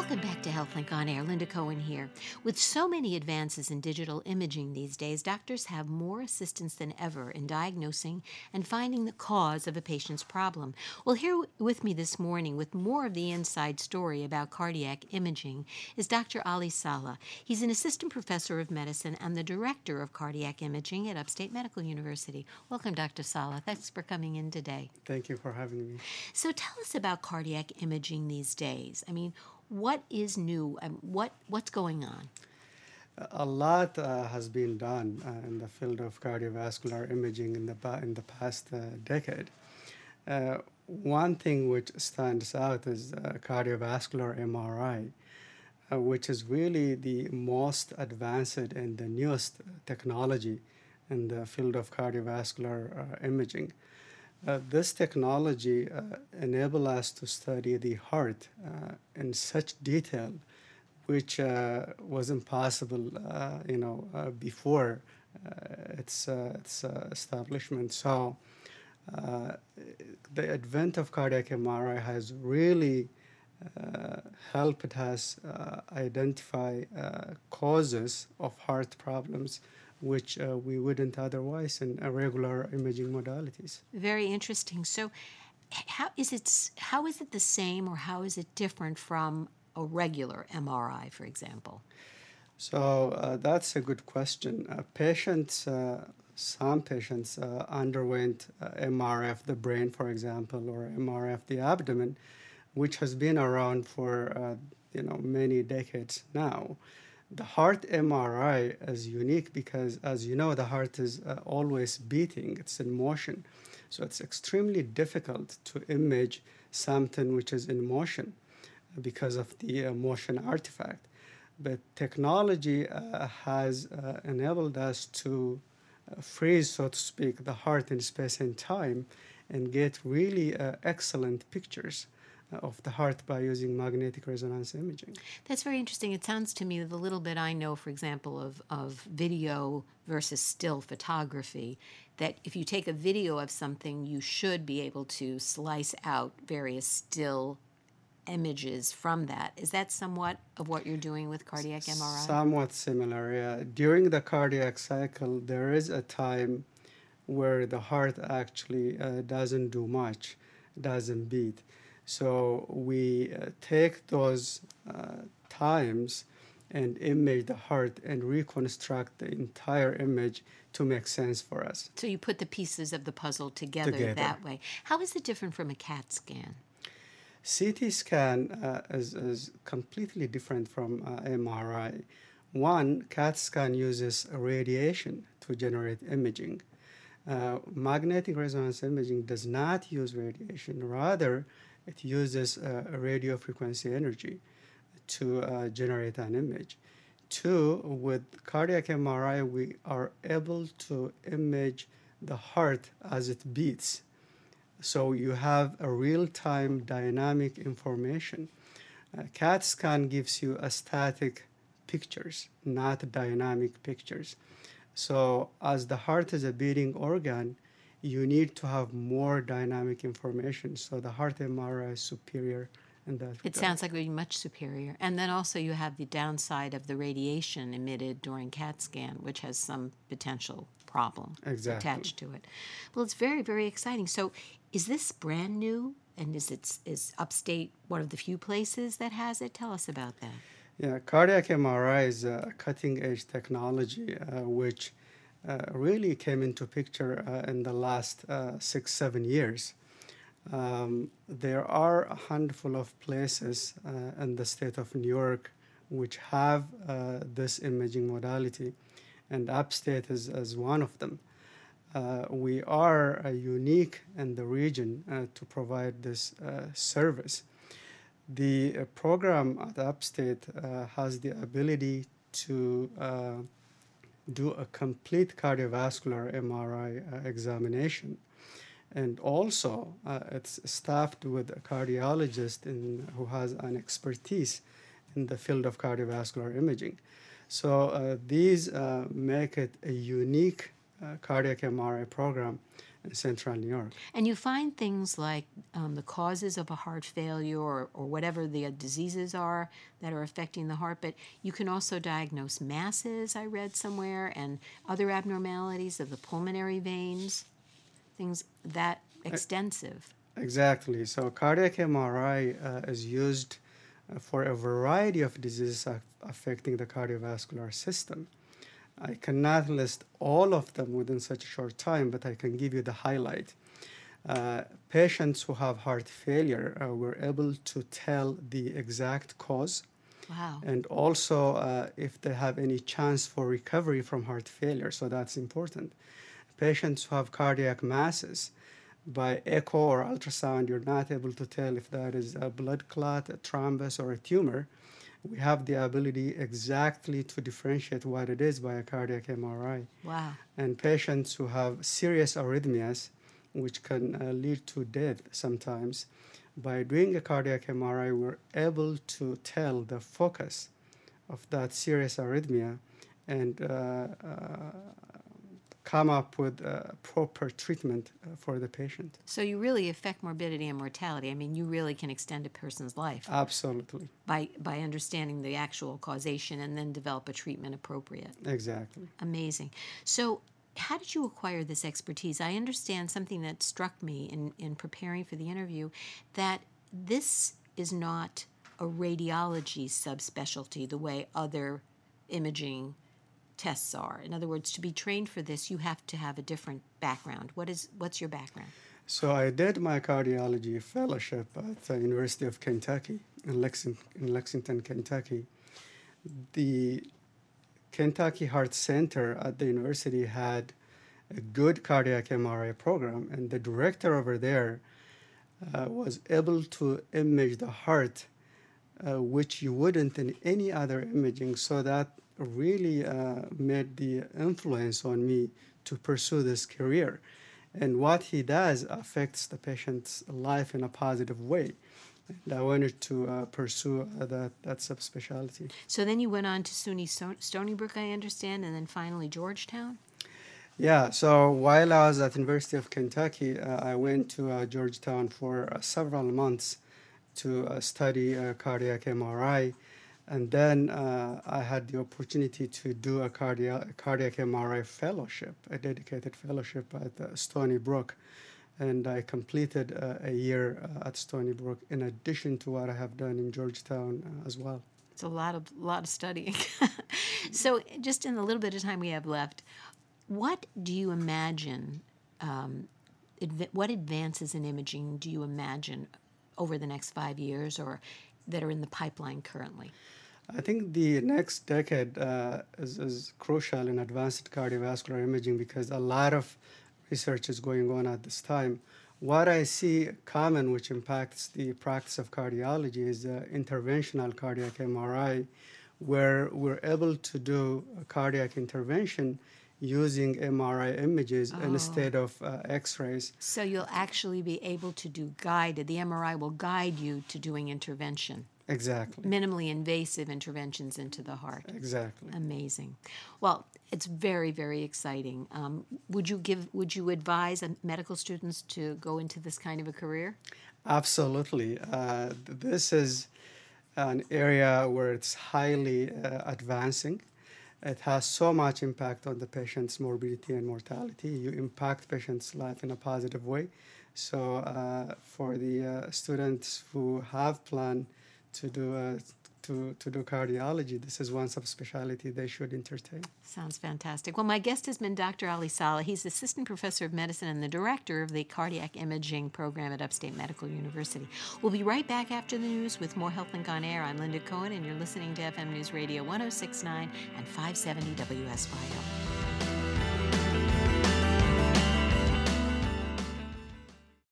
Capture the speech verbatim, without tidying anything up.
Welcome back to HealthLink On Air. Linda Cohen here. With so many advances in digital imaging these days, doctors have more assistance than ever in diagnosing and finding the cause of a patient's problem. Well, here with me this morning with more of the inside story about cardiac imaging is Doctor Ali Saleh. He's an assistant professor of medicine and the director of cardiac imaging at Upstate Medical University. Welcome, Doctor Saleh. Thanks for coming in today. Thank you for having me. So tell us about cardiac imaging these days. I mean, what is new and what, what's going on? A lot uh, has been done uh, in the field of cardiovascular imaging in the, pa- in the past uh, decade. Uh, one thing which stands out is uh, cardiovascular M R I, uh, which is really the most advanced and the newest technology in the field of cardiovascular uh, imaging. Uh, this technology uh, enables us to study the heart uh, in such detail, which uh, was impossible, uh, you know, uh, before uh, its uh, its uh, establishment. So, uh, the advent of cardiac M R I has really uh, helped us uh, identify uh, causes of heart problems, which uh, we wouldn't otherwise in uh, regular imaging modalities. Very interesting. So, how is it? How is it the same, or how is it different from a regular M R I, for example? So uh, that's a good question. Uh, patients, uh, some patients uh, underwent uh, M R F the brain, for example, or M R F the abdomen, which has been around for uh, you know many decades now. The heart M R I is unique because, as you know, the heart is uh, always beating, it's in motion. So it's extremely difficult to image something which is in motion because of the uh, motion artifact. But technology uh, has uh, enabled us to uh, freeze, so to speak, the heart in space and time and get really uh, excellent pictures of the heart by using magnetic resonance imaging. That's very interesting. It sounds to me, the little bit I know, for example, of, of video versus still photography, that if you take a video of something, you should be able to slice out various still images from that. Is that somewhat of what you're doing with cardiac M R I? Somewhat similar, yeah. During the cardiac cycle, there is a time where the heart actually uh, doesn't do much, doesn't beat. So we uh, take those uh, times and image the heart and reconstruct the entire image to make sense for us. So you put the pieces of the puzzle together, Together. that way. How is it different from a CAT scan? C T scan uh, is, is completely different from uh, M R I. One, CAT scan uses radiation to generate imaging. Uh, magnetic resonance imaging does not use radiation. Rather, it uses uh, radio frequency energy to uh, generate an image. Two, with cardiac M R I, we are able to image the heart as it beats. So you have a real-time dynamic information. Uh, CAT scan gives you a static pictures, not dynamic pictures. So as the heart is a beating organ, you need to have more dynamic information. So the heart M R I is superior in that regard. It sounds like it would be much superior. And then also you have the downside of the radiation emitted during CAT scan, which has some potential problem Exactly. attached to it. Well, it's very, very exciting. So is this brand new? And is it is Upstate one of the few places that has it? Tell us about that. Yeah, cardiac M R I is a cutting-edge technology uh, which uh, really came into picture uh, in the last uh, six, seven years. Um, there are a handful of places uh, in the state of New York which have uh, this imaging modality, and Upstate is, is one of them. Uh, we are uh, unique in the region uh, to provide this uh, service. The uh, program at Upstate uh, has the ability to uh, do a complete cardiovascular M R I uh, examination. And also, uh, it's staffed with a cardiologist in, who has an expertise in the field of cardiovascular imaging. So uh, these uh, make it a unique uh, cardiac M R I program in Central New York. And you find things like um, the causes of a heart failure or, or whatever the uh, diseases are that are affecting the heart, but you can also diagnose masses, I read somewhere, and other abnormalities of the pulmonary veins, things that extensive. Exactly. So cardiac M R I uh, is used uh, for a variety of diseases af- affecting the cardiovascular system. I cannot list all of them within such a short time, but I can give you the highlight. Uh, patients who have heart failure uh, were able to tell the exact cause. Wow. And also uh, if they have any chance for recovery from heart failure, so that's important. Patients who have cardiac masses, by echo or ultrasound, you're not able to tell if that is a blood clot, a thrombus, or a tumor. We have the ability exactly to differentiate what it is by a cardiac M R I. Wow. And patients who have serious arrhythmias, which can uh, lead to death sometimes, by doing a cardiac M R I, we're able to tell the focus of that serious arrhythmia and uh, uh, come up with uh, proper treatment uh, for the patient. So you really affect morbidity and mortality. I mean, you really can extend a person's life. Absolutely. By, by understanding the actual causation and then develop a treatment appropriate. Exactly. Amazing. So how did you acquire this expertise? I understand something that struck me in, in preparing for the interview, that this is not a radiology subspecialty the way other imaging tests are. In other words, to be trained for this, you have to have a different background. What is, what's your background? So I did my cardiology fellowship at the University of Kentucky in Lexington, in Lexington, Kentucky. The Kentucky Heart Center at the university had a good cardiac M R I program, and the director over there uh, was able to image the heart, uh, which you wouldn't in any other imaging, so that really uh, made the influence on me to pursue this career. And what he does affects the patient's life in a positive way. And I wanted to uh, pursue uh, that, that subspecialty. So then you went on to SUNY Sto- Stony Brook, I understand, and then finally Georgetown? Yeah, so while I was at University of Kentucky, uh, I went to uh, Georgetown for uh, several months to uh, study uh, cardiac M R I. And then uh, I had the opportunity to do a cardia- cardiac M R I fellowship, a dedicated fellowship at uh, Stony Brook. And I completed uh, a year uh, at Stony Brook in addition to what I have done in Georgetown uh, as well. It's a lot of lot of studying. So just in the little bit of time we have left, what do you imagine, um, adv- what advances in imaging do you imagine over the next five years or that are in the pipeline currently? I think the next decade uh, is, is crucial in advanced cardiovascular imaging because a lot of research is going on at this time. What I see common, which impacts the practice of cardiology, is uh, interventional cardiac M R I, where we're able to do a cardiac intervention using M R I images Oh. instead of uh, X-rays. So you'll actually be able to do guided, the M R I will guide you to doing intervention. Exactly. Minimally invasive interventions into the heart. Exactly. Amazing. Well, it's very, very exciting. Um, would you give? Would you advise uh, medical students to go into this kind of a career? Absolutely. Uh, th- this is an area where it's highly uh, advancing. It has so much impact on the patient's morbidity and mortality. You impact patient's life in a positive way. So uh, for the uh, students who have planned to do uh, to, to do cardiology, this is one subspecialty they should entertain. Sounds fantastic. Well, my guest has been Doctor Ali Saleh. He's Assistant Professor of Medicine and the Director of the Cardiac Imaging Program at Upstate Medical University. We'll be right back after the news with more HealthLink on Air. I'm Linda Cohen, and you're listening to F M News Radio one oh six point nine and five seventy W S Y O.